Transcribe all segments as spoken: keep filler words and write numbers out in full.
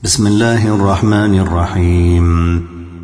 بسم الله الرحمن الرحيم.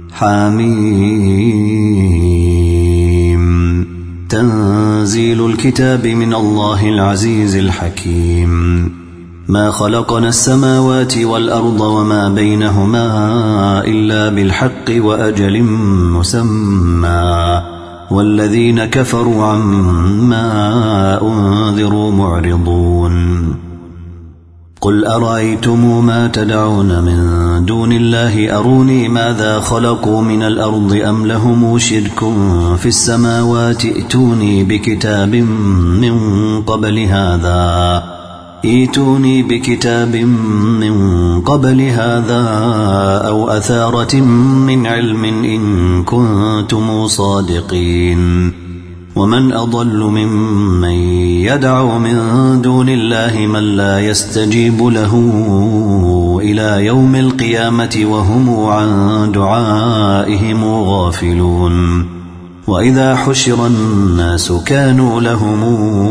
حميم. تنزيل الكتاب من الله العزيز الحكيم. ما خلقنا السماوات والأرض وما بينهما إلا بالحق وأجل مسمى، والذين كفروا عما أنذروا معرضون. قل أرأيتم ما تدعون من دون الله أروني ماذا خلقوا من الأرض أم لهم شرك في السماوات ائتوني بكتاب من قبل هذا ائتوني بكتاب من قبل هذا أو أثارة من علم إن كنتم صادقين. ومن أضل ممن يدعو من دون الله من لا يستجيب له إلى يوم القيامة وهم عن دعائهم غافلون. وإذا حشر الناس كانوا لهم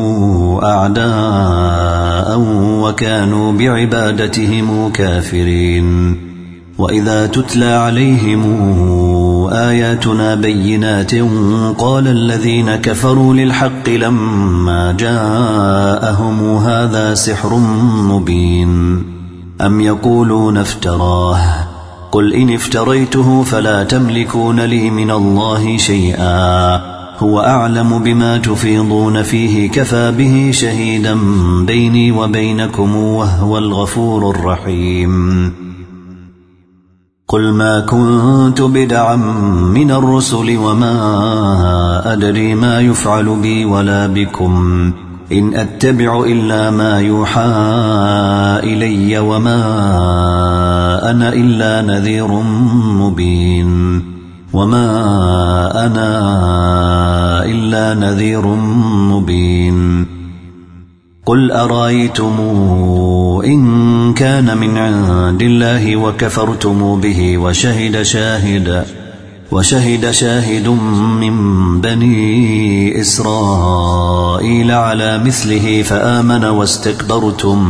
أعداء وكانوا بعبادتهم كافرين. وإذا تتلى عليهم آياتنا بينات قال الذين كفروا للحق لما جاءهم هذا سحر مبين أم يقولون افتراه قل إن افتريته فلا تملكون لي من الله شيئا هو أعلم بما تفيضون فيه كفى به شهيدا بيني وبينكم وهو الغفور الرحيم. قل ما كنت بدعا من الرسل وما أدري ما يفعل بي ولا بكم إن أتبع إلا ما يوحى إلي وما أنا إلا نذير مبين وما أنا إلا نذير مبين. قل أرأيتم إن كان من عند الله وكفرتم به وشهد شاهد وشهد شاهد من بني إسرائيل على مثله فآمن واستكبرتم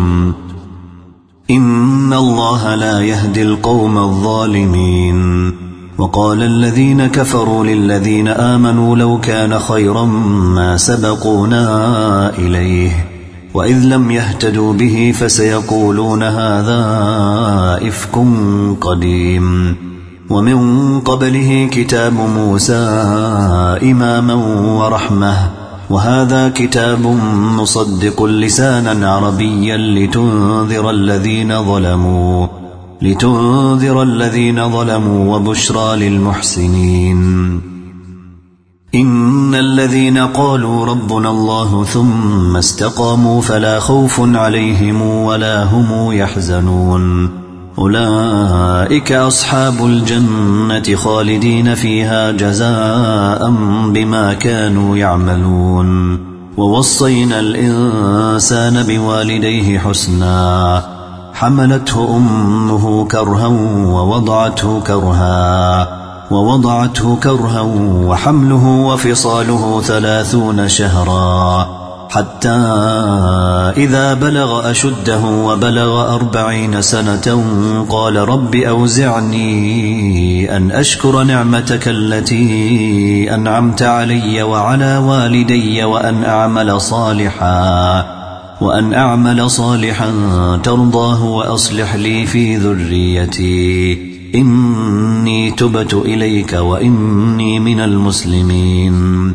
إن الله لا يهدي القوم الظالمين. وقال الذين كفروا للذين آمنوا لو كان خيرا ما سبقونا إليه وإذ لم يهتدوا به فسيقولون هذا إفك قديم. ومن قبله كتاب موسى إماما ورحمة وهذا كتاب مصدق لسانا عربيا لتنذر الذين ظلموا لتنذر الذين ظلموا وبشرى للمحسنين. إن الذين قالوا ربنا الله ثم استقاموا فلا خوف عليهم ولا هم يحزنون أولئك أصحاب الجنة خالدين فيها جزاء بما كانوا يعملون. ووصينا الإنسان بوالديه حسنا حملته أمه كرها ووضعته كرها ووضعته كرها وحمله وفصاله ثلاثون شهرا حتى إذا بلغ أشده وبلغ أربعين سنة قال رب أوزعني أن أشكر نعمتك التي أنعمت علي وعلى والدي وأن أعمل صالحا وأن أعمل صالحا ترضاه وأصلح لي في ذريتي إني تبت إليك وإني من المسلمين.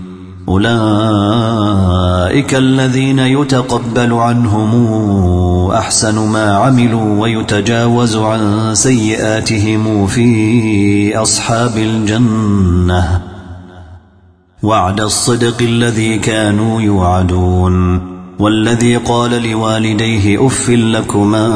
أولئك الذين يتقبل عنهم أحسن ما عملوا ويتجاوز عن سيئاتهم في أصحاب الجنة وعد الصدق الذي كانوا يوعدون. والذي قال لوالديه أف لكما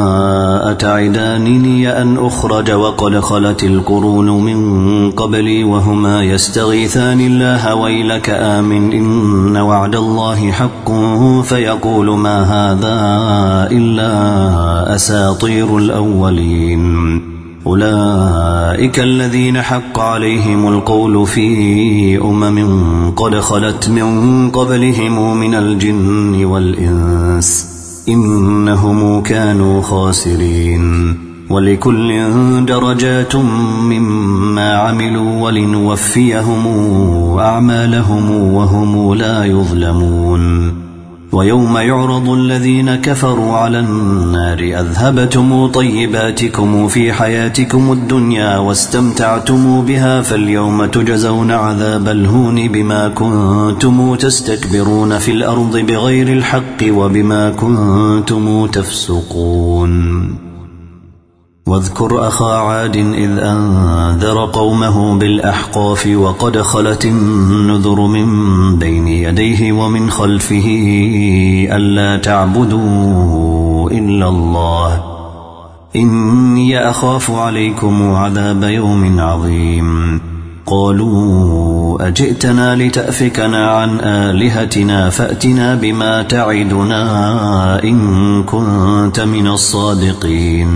أتعدانني أن أخرج وقد خلت القرون من قبلي وهما يستغيثان الله ويلك آمن إن وعد الله حق فيقول ما هذا إلا أساطير الأولين. أولئك الذين حق عليهم القول في أمم قد خلت من قبلهم من الجن والإنس إنهم كانوا خاسرين. ولكل درجات مما عملوا ولنوفيهم أعمالهم وهم لا يظلمون ويوم يعرض الذين كفروا على النار أذهبتم طيباتكم في حياتكم الدنيا واستمتعتم بها فاليوم تجزون عذاب الهون بما كنتم تستكبرون في الأرض بغير الحق وبما كنتم تفسقون واذكر أخا عاد إذ أنذر قومه بالأحقاف وقد خلت النذر من بين يديه ومن خلفه ألا تعبدوا إلا الله إني أخاف عليكم عذاب يوم عظيم قالوا أجئتنا لتأفكنا عن آلهتنا فأتنا بما تعدنا إن كنت من الصادقين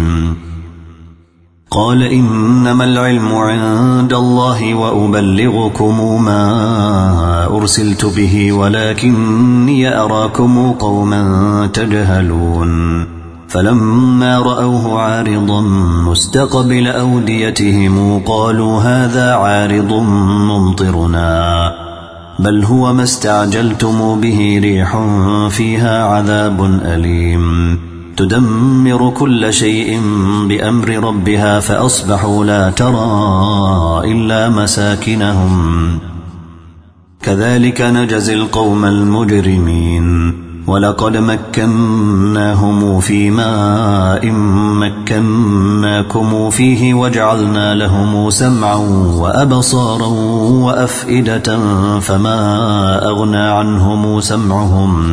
قال إنما العلم عند الله وأبلغكم ما أرسلت به ولكني أراكم قوما تجهلون فلما رأوه عارضا مستقبل أوديتهم قالوا هذا عارض ممطرنا بل هو ما استعجلتم به ريح فيها عذاب أليم تدمر كل شيء بأمر ربها فأصبحوا لا ترى إلا مساكنهم كذلك نجزي القوم المجرمين ولقد مكناهم في ماء مكناكم فيه وجعلنا لهم سمعا وأبصارا وأفئدة فما أغنى عنهم سمعهم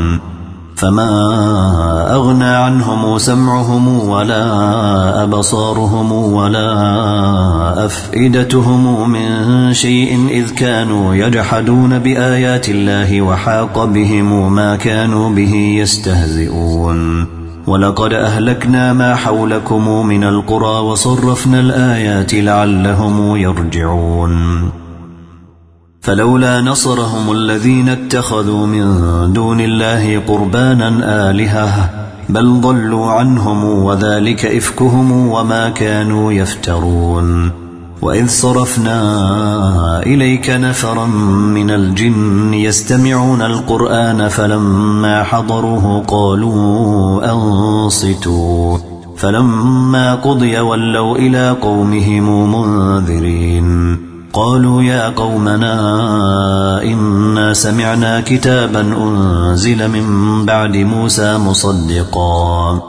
فما أغنى عنهم سمعهم ولا أبصارهم ولا أفئدتهم من شيء إذ كانوا يجحدون بآيات الله وحاق بهم ما كانوا به يستهزئون ولقد أهلكنا ما حولكم من القرى وصرفنا الآيات لعلهم يرجعون فلولا نصرهم الذين اتخذوا من دون الله قربانا آلهة بل ضلوا عنهم وذلك إفكهم وما كانوا يفترون وإذ صرفنا إليك نفرا من الجن يستمعون القرآن فلما حضروه قالوا أنصتوا فلما قضي ولوا إلى قومهم منذرين قالوا يا قومنا إنا سمعنا كتابا أنزل من بعد موسى مصدقا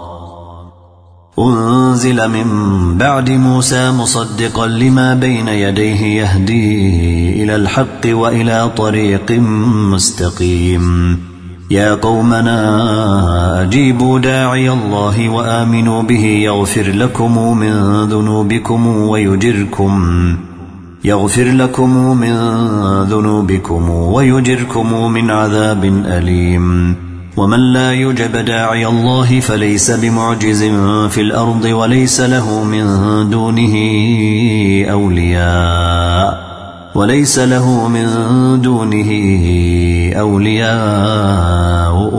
أنزل من بعد موسى مصدقا لما بين يديه يهدي إلى الحق وإلى طريق مستقيم يا قومنا أجيبوا داعي الله وآمنوا به يغفر لكم من ذنوبكم ويجركم يغفر لكم من ذنوبكم ويجركم من عذاب أليم ومن لا يجب داعي الله فليس بمعجز في الأرض وليس له من دونه أولياء وليس له من دونه أولياء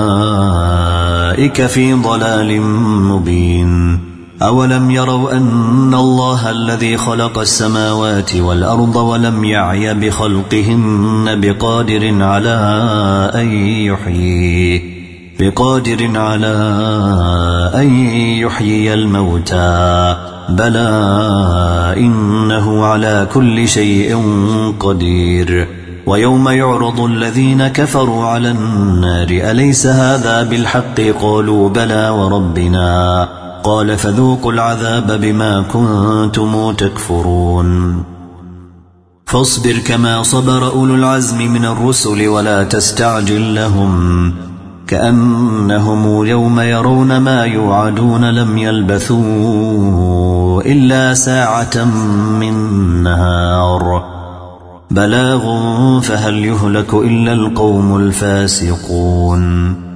أولئك في ضلال مبين أولم يروا أن الله الذي خلق السماوات والأرض ولم يعي بخلقهن بقادر على أن يحيي بقادر على أن يحيي الموتى بلى إنه على كل شيء قدير ويوم يعرض الذين كفروا على النار أليس هذا بالحق قالوا بلى وربنا قال فذوقوا العذاب بما كنتم تكفرون فاصبر كما صبر أولو العزم من الرسل ولا تستعجل لهم كأنهم يوم يرون ما يوعدون لم يلبثوا إلا ساعة من نهار بلاغ فهل يهلك إلا القوم الفاسقون